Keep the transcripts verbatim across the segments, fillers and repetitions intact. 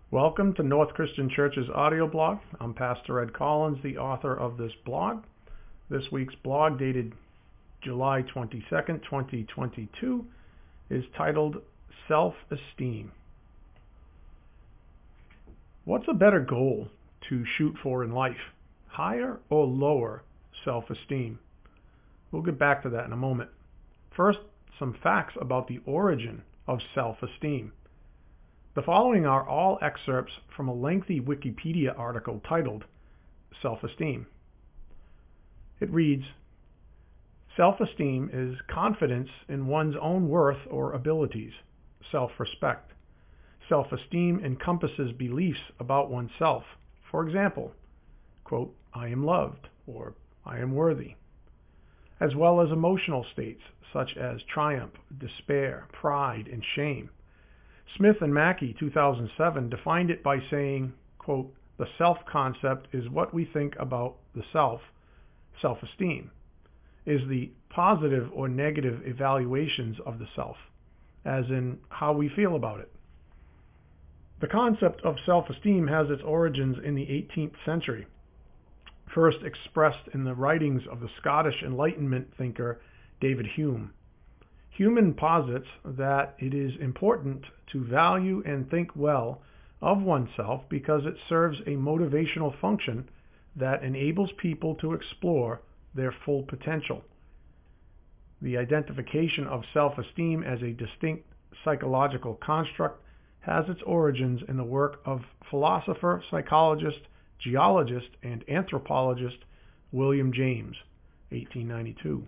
Welcome to North Christian Church's audio blog. I'm Pastor Ed Collins, the author of this blog. This week's blog, dated July twenty-second, twenty twenty-two, is titled Self-Esteem. What's a better goal to shoot for in life? Higher or lower self-esteem? We'll get back to that in a moment. First, some facts about the origin of self-esteem. The following are all excerpts from a lengthy Wikipedia article titled Self-Esteem. It reads, self-esteem is confidence in one's own worth or abilities, self-respect. Self-esteem encompasses beliefs about oneself. For example, quote, I am loved, or I am worthy, as well as emotional states such as triumph, despair, pride, and shame. Smith and Mackey, two thousand seven, defined it by saying, quote, the self-concept is what we think about the self, self-esteem, is the positive or negative evaluations of the self, as in how we feel about it. The concept of self-esteem has its origins in the eighteenth century, first expressed in the writings of the Scottish Enlightenment thinker David Hume. Hume posits that it is important to value and think well of oneself because it serves a motivational function that enables people to explore their full potential. The identification of self-esteem as a distinct psychological construct has its origins in the work of philosopher, psychologist, geologist, and anthropologist William James, eighteen ninety-two.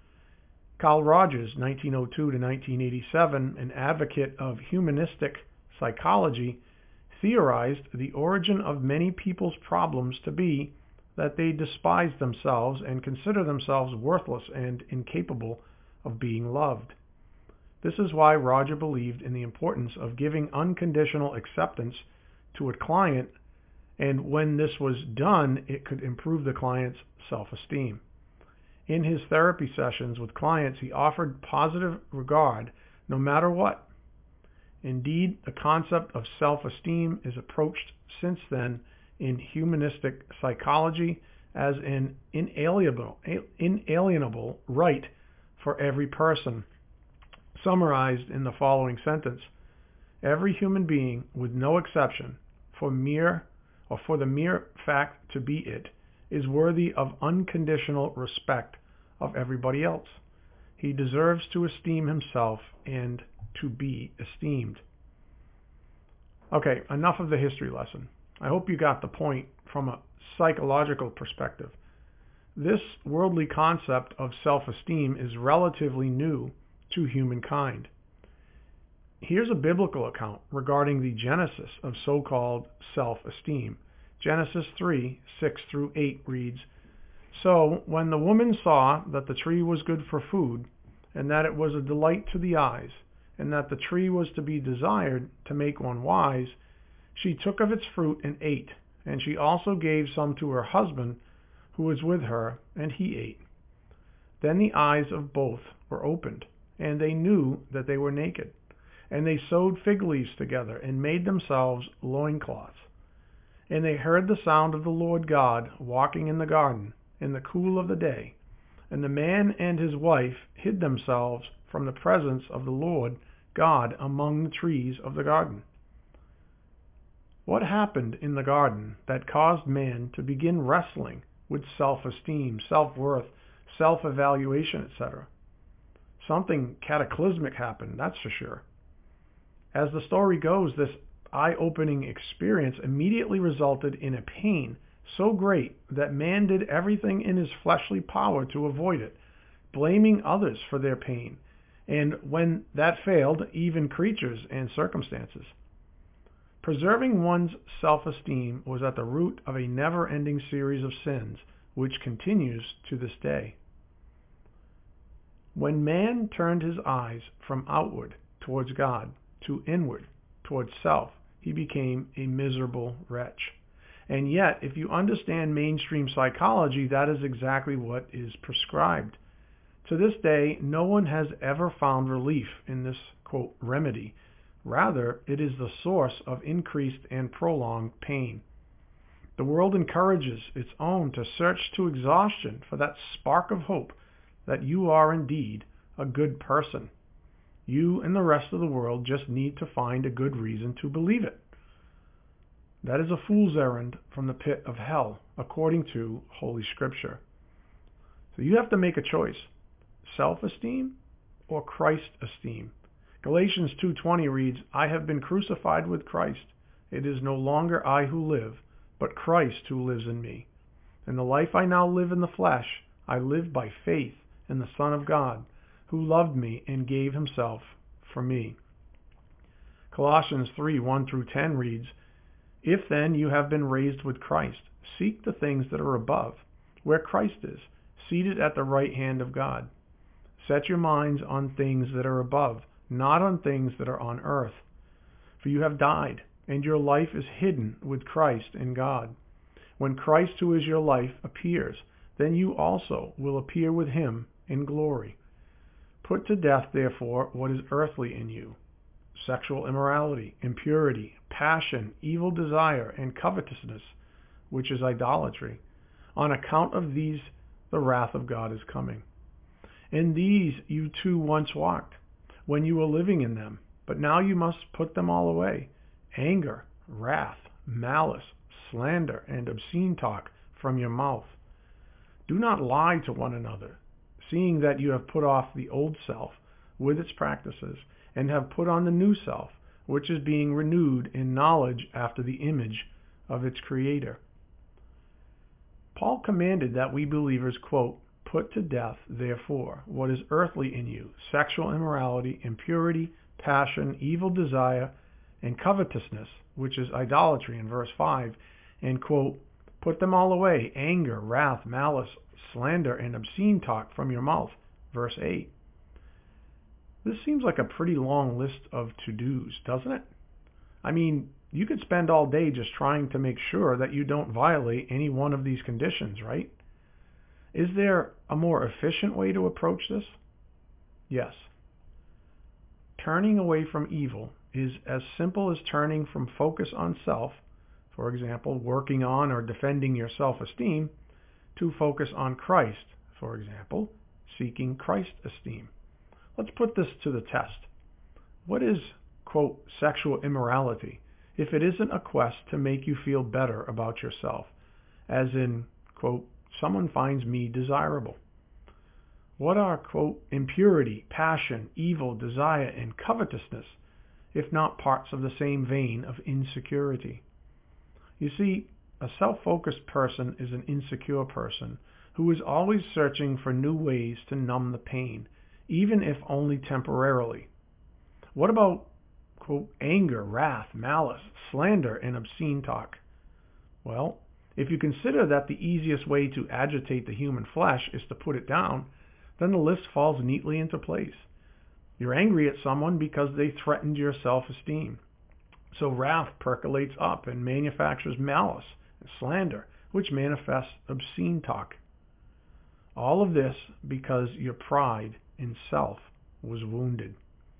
Carl Rogers, nineteen oh two to nineteen eighty-seven, an advocate of humanistic psychology, theorized the origin of many people's problems to be that they despise themselves and consider themselves worthless and incapable of being loved. This is why Roger believed in the importance of giving unconditional acceptance to a client, and when this was done, it could improve the client's self-esteem. In his therapy sessions with clients, he offered positive regard no matter what. Indeed, the concept of self-esteem is approached since then in humanistic psychology as an inalienable, inalienable right for every person. Summarized in the following sentence, every human being, with no exception, for mere or for the mere fact to be it, is worthy of unconditional respect of everybody else. He deserves to esteem himself and to be esteemed. Okay, enough of the history lesson. I hope you got the point from a psychological perspective. This worldly concept of self-esteem is relatively new to humankind. Here's a biblical account regarding the genesis of so-called self-esteem. Genesis three, six through eight reads, So when the woman saw that the tree was good for food, and that it was a delight to the eyes, and that the tree was to be desired to make one wise, she took of its fruit and ate, and she also gave some to her husband who was with her, and he ate. Then the eyes of both were opened, and they knew that they were naked. And they sewed fig leaves together, and made themselves loincloths. And they heard the sound of the Lord God walking in the garden in the cool of the day. And the man and his wife hid themselves from the presence of the Lord God among the trees of the garden. What happened in the garden that caused man to begin wrestling with self-esteem, self-worth, self-evaluation, et cetera? Something cataclysmic happened, that's for sure. As the story goes, this eye-opening experience immediately resulted in a pain so great that man did everything in his fleshly power to avoid it, blaming others for their pain, and when that failed, even creatures and circumstances. Preserving one's self-esteem was at the root of a never-ending series of sins, which continues to this day. When man turned his eyes from outward towards God to inward towards self, he became a miserable wretch. And yet, if you understand mainstream psychology, that is exactly what is prescribed. To this day, no one has ever found relief in this, quote, remedy Rather, it is the source of increased and prolonged pain. The world encourages its own to search to exhaustion for that spark of hope that you are indeed a good person. You and the rest of the world just need to find a good reason to believe it. That is a fool's errand from the pit of hell, according to Holy Scripture. So you have to make a choice: self-esteem or Christ-esteem. Galatians two twenty reads, "I have been crucified with Christ. It is no longer I who live, but Christ who lives in me. In the life I now live in the flesh, I live by faith in the Son of God, who loved me and gave himself for me." Colossians three one through ten reads, "If then you have been raised with Christ, seek the things that are above, where Christ is, seated at the right hand of God. Set your minds on things that are above, not on things that are on earth. For you have died, and your life is hidden with Christ in God. When Christ, who is your life, appears, then you also will appear with him in glory. Put to death, therefore, what is earthly in you: sexual immorality, impurity, passion, evil desire, and covetousness, which is idolatry. On account of these, the wrath of God is coming. In these you too once walked, when you were living in them, but now you must put them all away: anger, wrath, malice, slander, and obscene talk from your mouth. Do not lie to one another, seeing that you have put off the old self with its practices, and have put on the new self, which is being renewed in knowledge after the image of its creator." Paul commanded that we believers, quote, "Put to death, therefore, what is earthly in you: sexual immorality, impurity, passion, evil desire, and covetousness, which is idolatry," in verse five, and, quote, "Put them all away: anger, wrath, malice, slander, and obscene talk from your mouth," verse eight. This seems like a pretty long list of to-dos, doesn't it? I mean, you could spend all day just trying to make sure that you don't violate any one of these conditions, right? Is there a more efficient way to approach this? Yes. Turning away from evil is as simple as turning from focus on self, for example, working on or defending your self-esteem, to focus on Christ, for example, seeking Christ-esteem. Let's put this to the test. What is, quote, sexual immorality, if it isn't a quest to make you feel better about yourself, as in, quote, someone finds me desirable? What are, quote, impurity, passion, evil, desire, and covetousness, if not parts of the same vein of insecurity? You see, a self-focused person is an insecure person who is always searching for new ways to numb the pain, even if only temporarily. What about, quote, anger, wrath, malice, slander, and obscene talk? Well, if you consider that the easiest way to agitate the human flesh is to put it down, then the list falls neatly into place. You're angry at someone because they threatened your self-esteem. So wrath percolates up and manufactures malice and slander, which manifests obscene talk. All of this because your pride in self was wounded.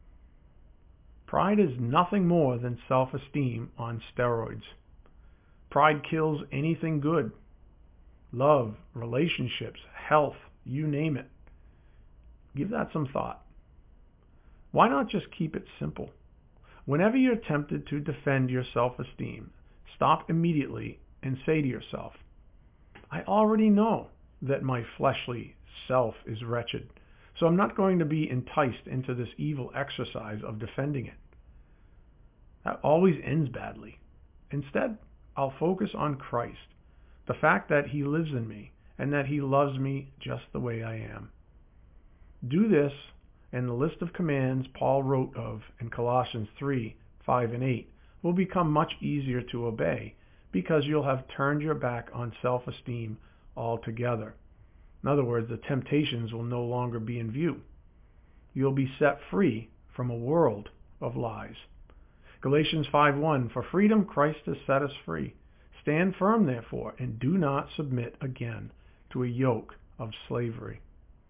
Pride is nothing more than self-esteem on steroids. Pride kills anything good. Love, relationships, health, you name it. Give that some thought. Why not just keep it simple? Whenever you're tempted to defend your self-esteem, stop immediately and say to yourself, I already know that my fleshly self is wretched, so I'm not going to be enticed into this evil exercise of defending it. That always ends badly. Instead, I'll focus on Christ, the fact that he lives in me and that he loves me just the way I am. Do this, and the list of commands Paul wrote of in Colossians three, five, and eight will become much easier to obey because you'll have turned your back on self-esteem altogether. In other words, the temptations will no longer be in view. You'll be set free from a world of lies. Galatians five one, for freedom Christ has set us free. Stand firm, therefore, and do not submit again to a yoke of slavery.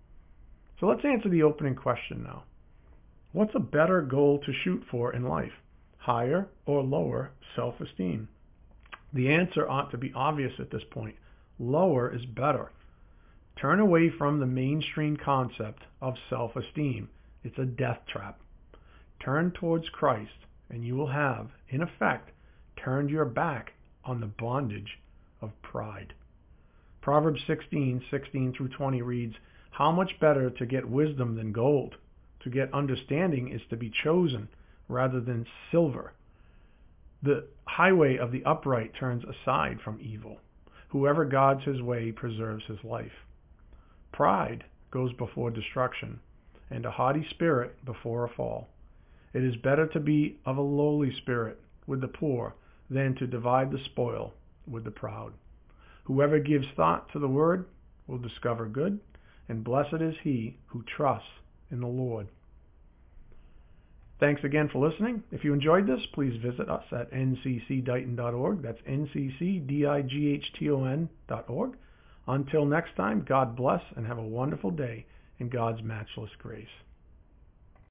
So let's answer the opening question now. What's a better goal to shoot for in life? higher or lower self-esteem? The answer ought to be obvious at this point. Lower is better. Turn away from the mainstream concept of self-esteem. It's a death trap. Turn towards Christ, and you will have, in effect, turned your back on the bondage of pride. Proverbs sixteen, sixteen through twenty reads, "How much better to get wisdom than gold? To get understanding is to be chosen rather than silver. The highway of the upright turns aside from evil. Whoever guards his way preserves his life. Pride goes before destruction, and a haughty spirit before a fall. It is better to be of a lowly spirit with the poor than to divide the spoil with the proud. Whoever gives thought to the word will discover good, and blessed is he who trusts in the Lord." Thanks again for listening. If you enjoyed this, please visit us at n c c dighton dot org. That's N C C D I G H T O N dot org. Until next time, God bless and have a wonderful day in God's matchless grace.